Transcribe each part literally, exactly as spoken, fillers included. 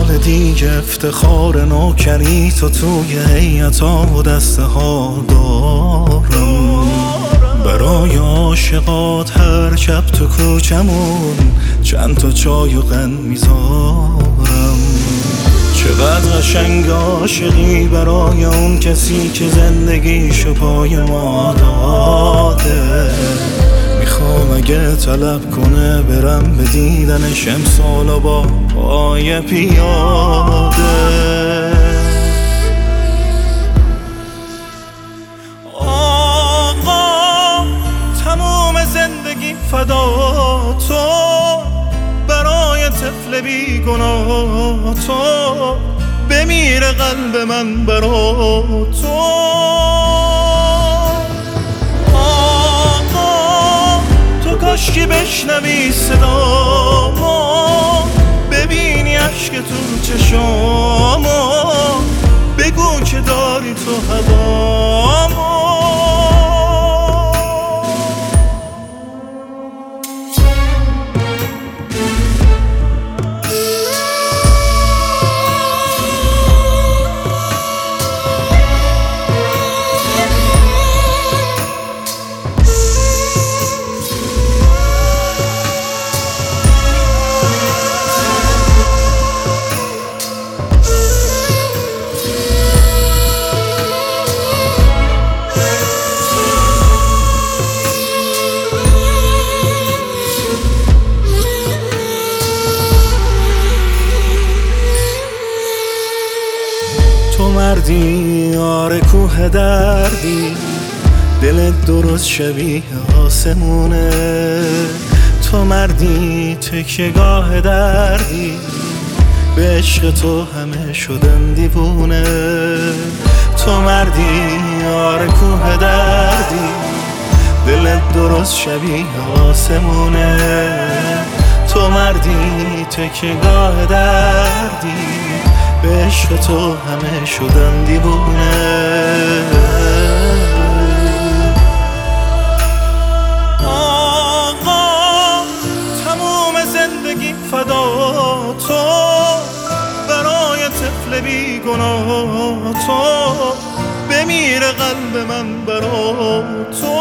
بار دیگه افتخار نوکری تو توی هیئت‌ها و دسته ها دارم. برای عاشقات هر شب تو کوچمون چند تا چای و قند میذارم. چقدر قشنگ عاشقی برای اون کسی که زندگیشو پای ما داده. میخوام اگه طلب کنه برم به دیدنش امسال با پای پیاده. آقا تموم زندگی فدا تو، برای طفل بیگناه تو، بمیره قلب من برا تو. آقا تو کاشکی بشنوی صدامو، ببینی عشق تو چشامو، بگو که داری تو هوامو. تو مردی آره کوه دردی، دلت درست شبیه آسمونه. تو مردی تکیه‌گاه دردی، به عشق تو همه شدن دیوونه. تو مردی آره کوه دردی، دلت درست شبیه آسمونه. تو مردی تکیه‌گاه دردی، به عشق تو همه شدن دیوونه. آقا تموم زندگی فدا تو، برای طفل بیگناه تو، بمیره قلب من برا تو.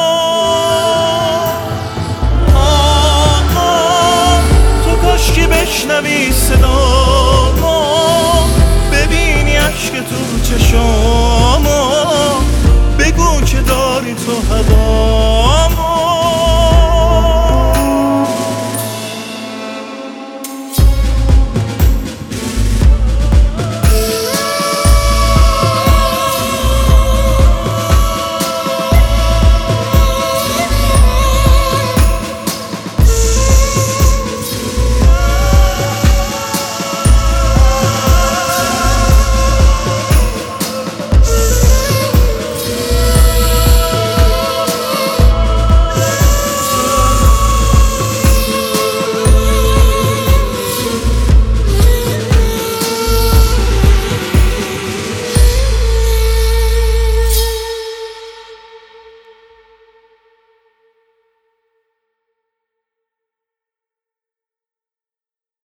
آقا تو کاشکی بشنوی صدامو، ببینی عشق تو چشام